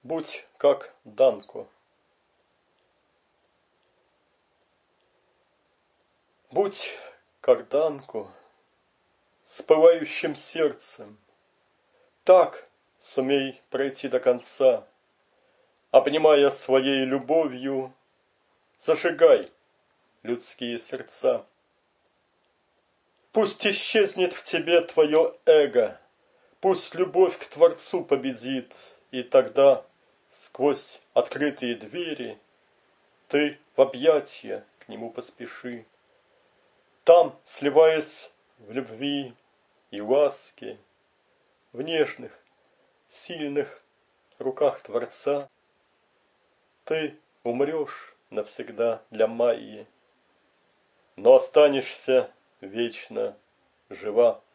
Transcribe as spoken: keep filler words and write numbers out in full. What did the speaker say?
Будь как Данко. Будь как Данко, с пылающим сердцем, так сумей пройти до конца, обнимая своей любовью, зажигай людские сердца. Пусть исчезнет в тебе твое эго, пусть любовь к Творцу победит, и тогда сквозь открытые двери ты в объятия к Нему поспеши. Там, сливаясь в любви и ласке, в нежных, сильных руках Творца, ты умрешь навсегда для Майи, но останешься вечно жива.